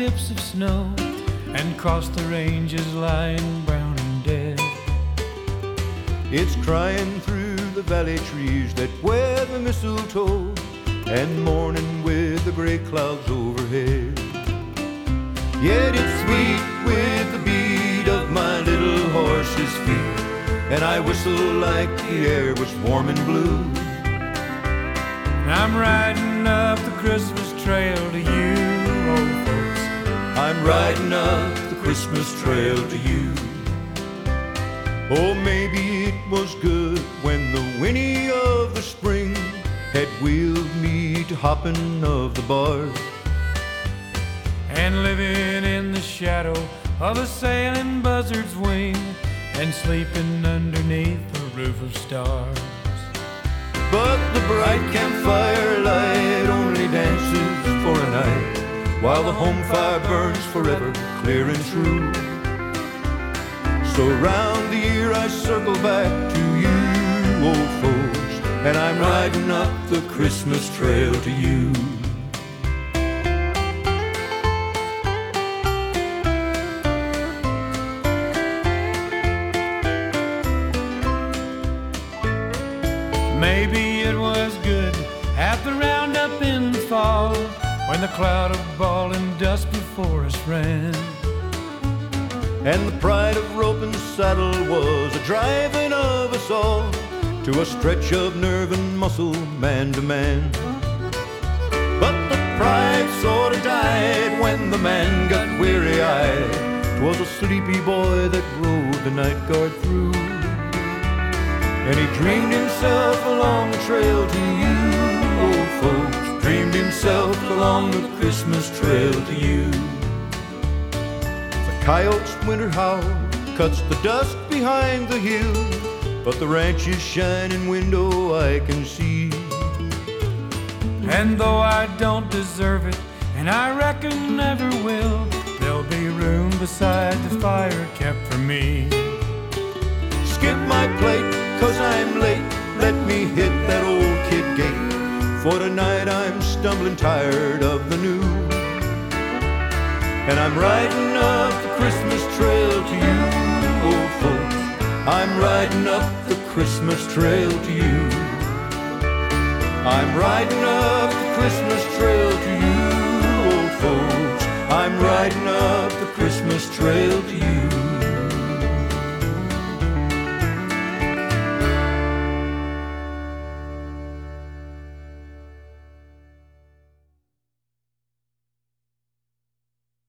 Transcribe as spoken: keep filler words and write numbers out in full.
tips of snow, and across the ranges lying brown and dead. It's crying through the valley trees that wear the mistletoe, and mourning with the gray clouds overhead. Yet it's sweet with the beat of my little horse's feet, and I whistle like the air was warm and blue. And I'm riding up the Christmas trail to you, old folks. I'm riding up the Christmas trail to you. Oh, maybe it was good when the whinny of the spring had wheeled me to hopping of the bars, and living in the shadow of a sailing buzzard's wing, and sleeping underneath a roof of stars. But the bright campfire light only dances for a night, while the home fire burns forever, clear and true. So round the year I circle back to you, old folks, and I'm riding up the Christmas trail to you. Maybe it was good at the roundup in the fall, when the cloud of ball and dust before us ran, and the pride of rope and saddle was a driving of us all to a stretch of nerve and muscle, man to man. But the pride sort of died when the man got weary-eyed. 'Twas a sleepy boy that rode the night guard through, and he dreamed himself along the trail to you, old folks, dreamed himself along the Christmas trail to you. The coyote's winter howl cuts the dust behind the hill, but the ranch's shining window I can see. And though I don't deserve it, and I reckon never will, there'll be room beside the fire kept for me. Skip my plate, 'cause I'm late, let me hit that old kid gate, for tonight I'm stumbling tired of the new. And I'm riding up the Christmas trail to you, old folks, I'm riding up the Christmas trail to you. I'm riding up the Christmas trail to you, old folks, I'm riding up the Christmas trail to you.